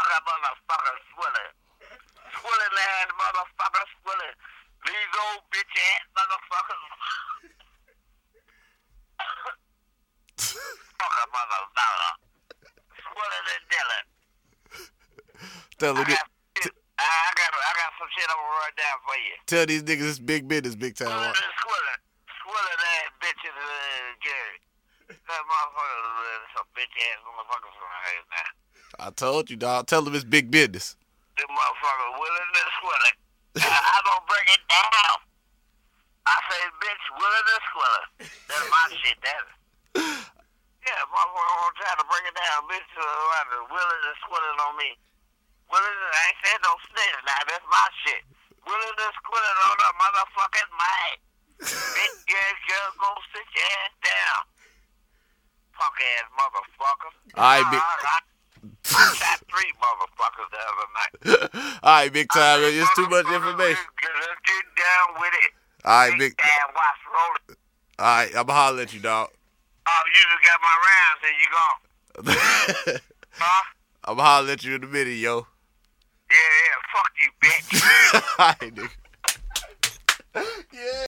Fucker, motherfucker, Swilly. Swilly ass motherfucker, Swilly. These old bitch ass motherfuckers. Fucker, motherfucker. Swilly the Dylan. Tell him I got some shit I'm gonna run down for you. Tell these niggas it's big business, big time. Swilly ass bitches, Gary. That motherfucker, some bitch ass motherfuckers from here now. I told you, dog. Tell them it's big business. This motherfucker willing to Swilly. I'm gonna break it down. I say, bitch, willing to Swilly. That's my shit, that is. Yeah, motherfucker gonna try to break it down. Bitch, willing to Swilly on me. Willing to, I ain't said no snitch now. That's my shit. Willing to Swilly on the motherfucking mic. Bitch, ass girl, go sit your ass down. Punk ass motherfucker. All right, big. I shot 3 motherfuckers the other night. All right, big time. It's too much information. Let's get down with it. All right, big. Damn, watch rolling. All right, I'm gonna holler at you, dog. Oh, you just got my rounds and you gone. Huh? I'm gonna holler at you in a minute, yo. Yeah, fuck you, bitch. All right, nigga. Yeah.